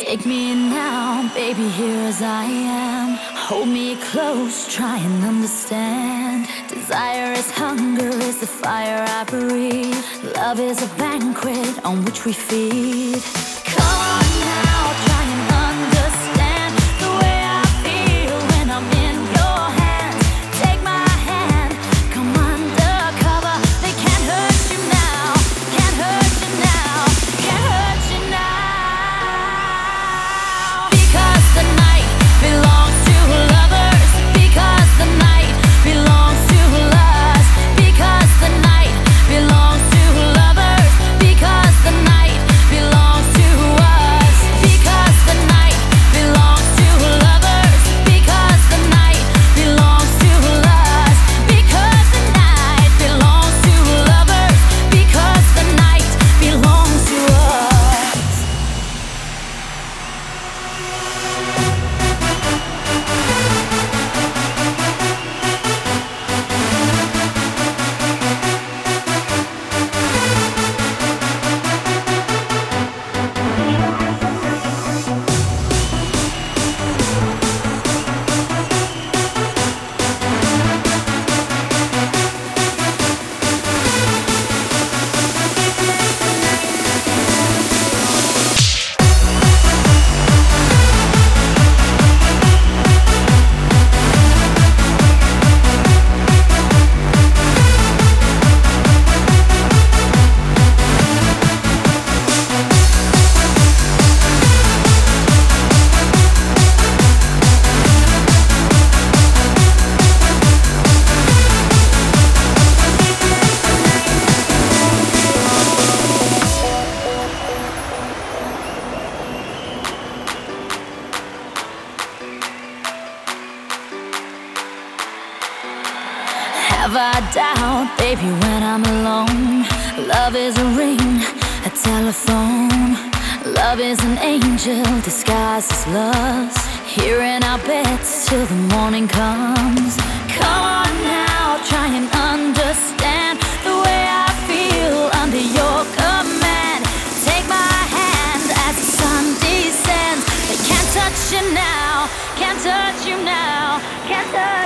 Take me in now, baby, here as I am. Hold me close, try and understand. Desire is hunger, is the fire I breathe. Love is a banquet on which we feed. Come on now, try and understand the way I feel when I'm in your hands. Take my hand, come undercover. They can't hurt you now, can't hurt you now, can't hurt you now. Because the night belongs to lovers. Because the night belongs to us. Because the night belongs to lovers. Because the night belongs to us. Because the night belongs to lovers. Because the night belongs to us. Because the night belongs to lovers. Because the night belongs to us. Have I doubt, baby, when I'm alone? Love is a ring, a telephone. Love is an angel disguised as lust. Here in our beds till the morning comes. Come on now, try and understand the way I feel under your command. Take my hand as the sun descends. They can't touch you now, can't touch you now, can't touch